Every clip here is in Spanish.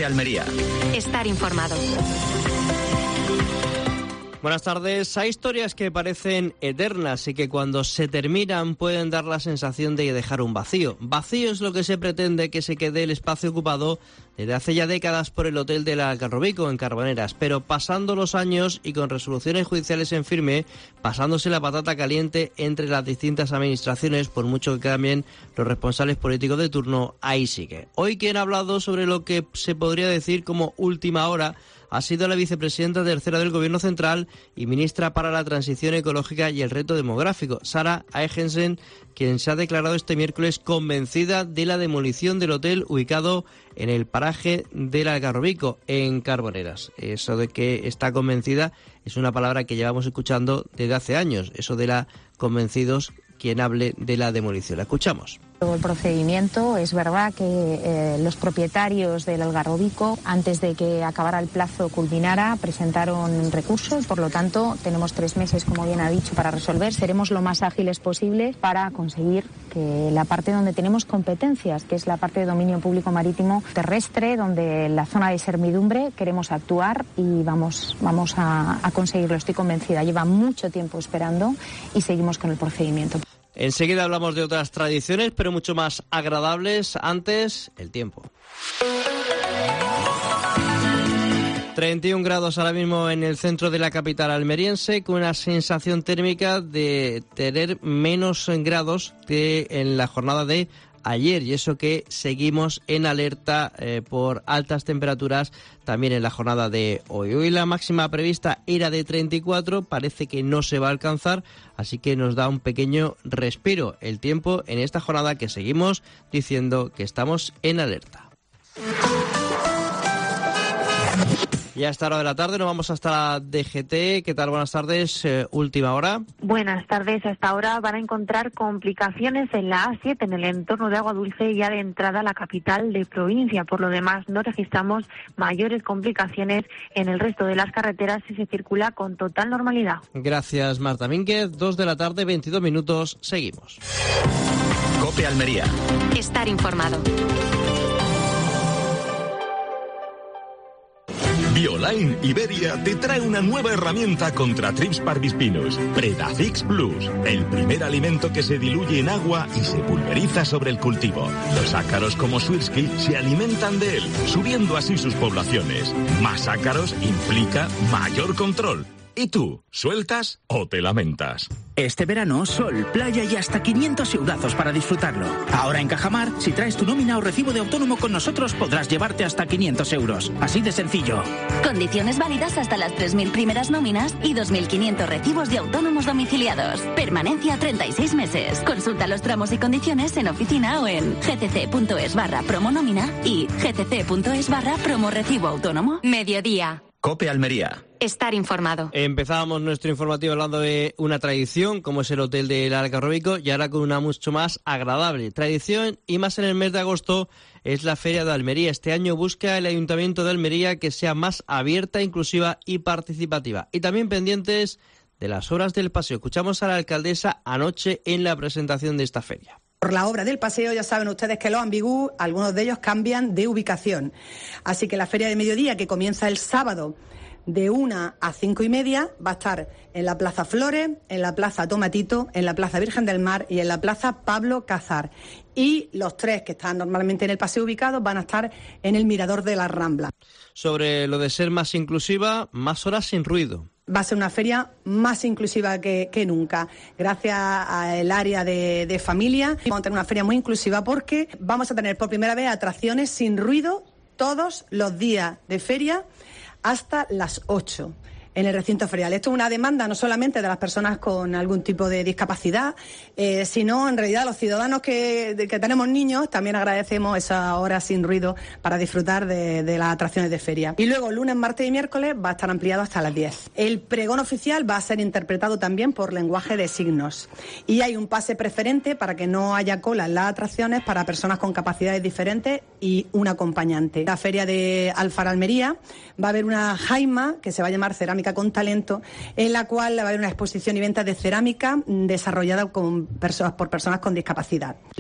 COPE Almería. Estar informado. Buenas tardes. Hay historias que parecen eternas y que cuando se terminan pueden dar la sensación de dejar un vacío. Vacío es lo que se pretende que se quede el espacio ocupado desde hace ya décadas por el Hotel del Algarrobico en Carboneras, pero pasando los años y con resoluciones judiciales en firme, pasándose la patata caliente entre las distintas administraciones, por mucho que cambien los responsables políticos de turno, ahí sigue. Hoy quien ha hablado sobre lo que se podría decir como última hora ha sido la vicepresidenta tercera del Gobierno Central y ministra para la Transición Ecológica y el Reto Demográfico, Sara Aigensen, quien se ha declarado este miércoles convencida de la demolición del hotel ubicado en el paraje del Algarrobico, en Carboneras. Eso de que está convencida es una palabra que llevamos escuchando desde hace años, eso de la convencidos, quien hable de la demolición. La escuchamos. El procedimiento, es verdad que los propietarios del Algarrobico, antes de que acabara el plazo culminara, presentaron recurso y por lo tanto tenemos 3 meses, como bien ha dicho, para resolver. Seremos lo más ágiles posible para conseguir que la parte donde tenemos competencias, que es la parte de dominio público marítimo terrestre, donde la zona de servidumbre queremos actuar y vamos a conseguirlo, estoy convencida. Lleva mucho tiempo esperando y seguimos con el procedimiento. Enseguida hablamos de otras tradiciones, pero mucho más agradables. Antes, el tiempo. 31 grados ahora mismo en el centro de la capital almeriense, con una sensación térmica de tener menos grados que en la jornada de ayer, y eso que seguimos en alerta por altas temperaturas también en la jornada de hoy. Hoy la máxima prevista era de 34, parece que no se va a alcanzar, así que nos da un pequeño respiro el tiempo en esta jornada que seguimos diciendo que estamos en alerta. Y a esta hora de la tarde nos vamos hasta la DGT. ¿Qué tal? Buenas tardes. Última hora. Buenas tardes. Hasta ahora van a encontrar complicaciones en la A7, en el entorno de Agua Dulce, ya de entrada a la capital de provincia. Por lo demás, no registramos mayores complicaciones en el resto de las carreteras y se circula con total normalidad. Gracias, Marta Mínguez. 2 de la tarde, 22 minutos. Seguimos. COPE Almería. Estar informado. Bioline Iberia te trae una nueva herramienta contra trips parvispinus, Predafix Plus, el primer alimento que se diluye en agua y se pulveriza sobre el cultivo. Los ácaros como Swirsky se alimentan de él, subiendo así sus poblaciones. Más ácaros implica mayor control. ¿Y tú, sueltas o te lamentas? Este verano, sol, playa y hasta 500 eurazos para disfrutarlo. Ahora en Cajamar, si traes tu nómina o recibo de autónomo con nosotros, podrás llevarte hasta 500 euros. Así de sencillo. Condiciones válidas hasta las 3.000 primeras nóminas y 2.500 recibos de autónomos domiciliados. Permanencia 36 meses. Consulta los tramos y condiciones en oficina o en gcc.es/promonómina y gcc.es/promorecibo autónomo. Mediodía. COPE Almería. Estar informado. Empezábamos nuestro informativo hablando de una tradición, como es el Hotel del Algarrobico, y ahora con una mucho más agradable. Tradición, y más en el mes de agosto, es la Feria de Almería. Este año busca el Ayuntamiento de Almería que sea más abierta, inclusiva y participativa. Y también pendientes de las obras del paseo. Escuchamos a la alcaldesa anoche en la presentación de esta feria. Por la obra del paseo, ya saben ustedes que los ambigus, algunos de ellos cambian de ubicación. Así que la Feria de Mediodía, que comienza el sábado de 1 a 5:30, va a estar en la Plaza Flores, en la Plaza Tomatito, en la Plaza Virgen del Mar y en la Plaza Pablo Cazar. Y los 3 que están normalmente en el paseo ubicados van a estar en el Mirador de la Rambla. Sobre lo de ser más inclusiva, más horas sin ruido. Va a ser una feria más inclusiva que nunca. Gracias al área de familia, vamos a tener una feria muy inclusiva porque vamos a tener por primera vez atracciones sin ruido todos los días de feria hasta las 8 en el recinto ferial. Esto es una demanda no solamente de las personas con algún tipo de discapacidad, sino en realidad los ciudadanos que tenemos niños también agradecemos esas horas sin ruido para disfrutar de las atracciones de feria. Y luego lunes, martes y miércoles va a estar ampliado hasta las 10. El pregón oficial va a ser interpretado también por lenguaje de signos. Y hay un pase preferente para que no haya cola en las atracciones para personas con capacidades diferentes y un acompañante. La feria de Alfara Almería va a haber una jaima que se va a llamar Cerámica con Talento, en la cual va a haber una exposición y venta de cerámica desarrollada por personas con discapacidad.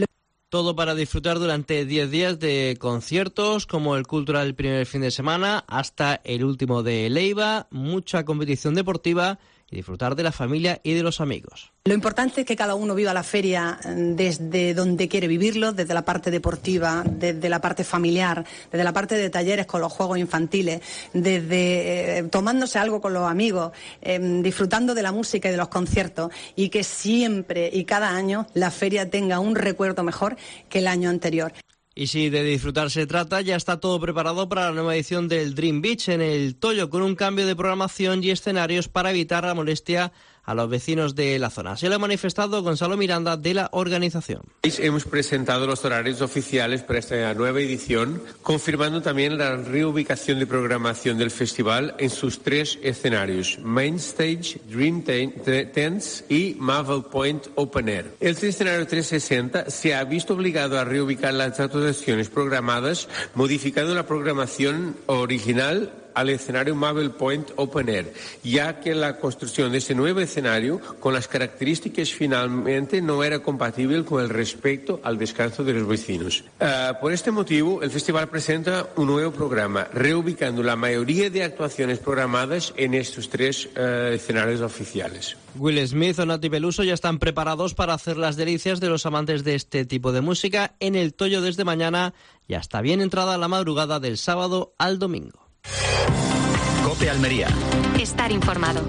Todo para disfrutar durante 10 días de conciertos como el Cultural el primer fin de semana hasta el último de Leiva, mucha competición deportiva y disfrutar de la familia y de los amigos. Lo importante es que cada uno viva la feria desde donde quiere vivirlo, desde la parte deportiva, desde la parte familiar, desde la parte de talleres con los juegos infantiles, desde tomándose algo con los amigos, disfrutando de la música y de los conciertos, y que siempre y cada año la feria tenga un recuerdo mejor que el año anterior. Y si de disfrutar se trata, ya está todo preparado para la nueva edición del Dream Beach en el Toyo, con un cambio de programación y escenarios para evitar la molestia a los vecinos de la zona. Se lo ha manifestado Gonzalo Miranda de la organización. Hemos presentado los horarios oficiales para esta nueva edición, confirmando también la reubicación de programación del festival en sus 3 escenarios: Main Stage, Dream Tents y Marvel Point Open Air. El escenario 360 se ha visto obligado a reubicar las actuaciones programadas, modificando la programación original al escenario Marvel Point Open Air, ya que la construcción de este nuevo escenario con las características finalmente no era compatible con el respeto al descanso de los vecinos. Por este motivo, el festival presenta un nuevo programa, reubicando la mayoría de actuaciones programadas en estos 3 escenarios oficiales. Will Smith o Nati Peluso ya están preparados para hacer las delicias de los amantes de este tipo de música en el Toyo desde mañana y hasta bien entrada la madrugada del sábado al domingo. COPE Almería. Estar informado.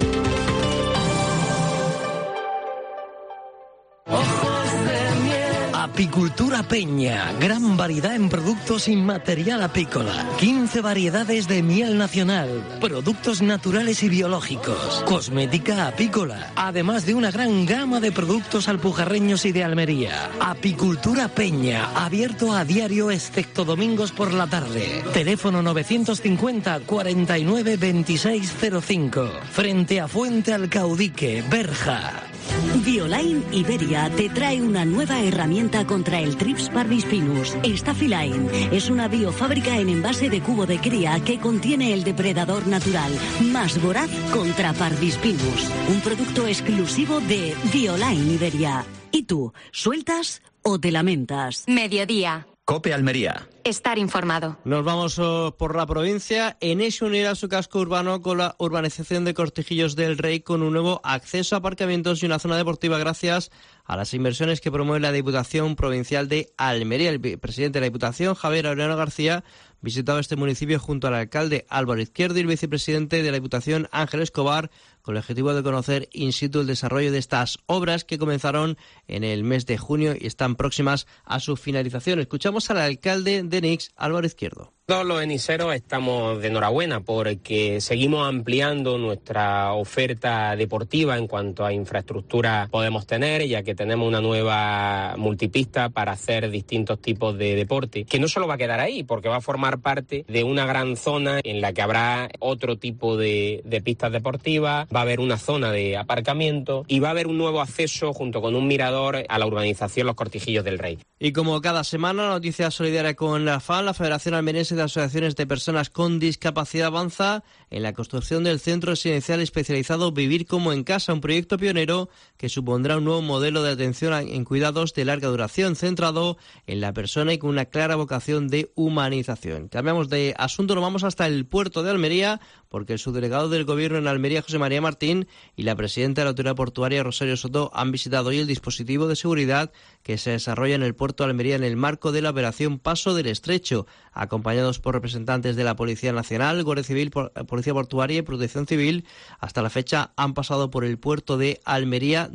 Apicultura Peña, gran variedad en productos sin material apícola, 15 variedades de miel nacional, productos naturales y biológicos, cosmética apícola, además de una gran gama de productos alpujarreños y de Almería. Apicultura Peña, abierto a diario excepto domingos por la tarde. Teléfono 950 49 2605, frente a Fuente Alcaudique, Berja. Bioline Iberia te trae una nueva herramienta contra el Trips parvispinus. Staphyline es una biofábrica en envase de cubo de cría que contiene el depredador natural más voraz contra parvispinus. Un producto exclusivo de Bioline Iberia. ¿Y tú, sueltas o te lamentas? Mediodía. COPE Almería. Estar informado. Nos vamos por la provincia. Enea unirá su casco urbano con la urbanización de Cortijillos del Rey con un nuevo acceso a aparcamientos y una zona deportiva gracias a las inversiones que promueve la Diputación Provincial de Almería. El presidente de la Diputación, Javier Aureliano García, visitaba este municipio junto al alcalde Álvaro Izquierdo y el vicepresidente de la Diputación, Ángel Escobar, con el objetivo de conocer in situ el desarrollo de estas obras que comenzaron en el mes de junio y están próximas a su finalización. Escuchamos al alcalde de Nix, Álvaro Izquierdo. Todos los eniseros estamos de enhorabuena porque seguimos ampliando nuestra oferta deportiva en cuanto a infraestructura podemos tener, ya que tenemos una nueva multipista para hacer distintos tipos de deporte, que no solo va a quedar ahí, porque va a formar parte de una gran zona en la que habrá otro tipo de pistas deportivas, va a haber una zona de aparcamiento y va a haber un nuevo acceso junto con un mirador a la urbanización Los Cortijillos del Rey. Y como cada semana, noticia solidaria con la FAN, la Federación Almeriense de Asociaciones de Personas con Discapacidad avanza en la construcción del centro residencial especializado Vivir como en Casa, un proyecto pionero que supondrá un nuevo modelo de atención en cuidados de larga duración, centrado en la persona y con una clara vocación de humanización. Cambiamos de asunto, nos vamos hasta el puerto de Almería, porque el subdelegado del Gobierno en Almería, José María Martín, y la presidenta de la Autoridad Portuaria, Rosario Soto, han visitado hoy el dispositivo de seguridad que se desarrolla en el puerto de Almería en el marco de la operación Paso del Estrecho, acompañados por representantes de la Policía Nacional, Guardia Civil, Policía Portuaria y Protección Civil. Hasta la fecha han pasado por el puerto de Almería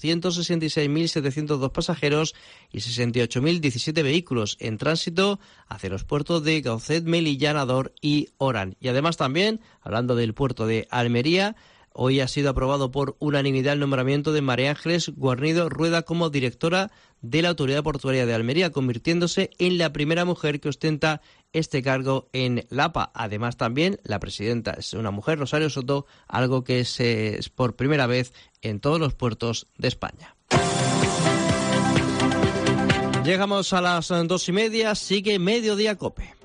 266.702 pasajeros y 68.017 vehículos en tránsito hacia los puertos de Gaucet, Melilla, Nador y Orán. Y además también, hablando del puerto de Almería, hoy ha sido aprobado por unanimidad el nombramiento de María Ángeles Guarnido Rueda como directora de la Autoridad Portuaria de Almería, convirtiéndose en la primera mujer que ostenta este cargo en la APA. Además también la presidenta es una mujer, Rosario Soto, algo que es por primera vez en todos los puertos de España. Llegamos a las 2:30, sigue Mediodía COPE.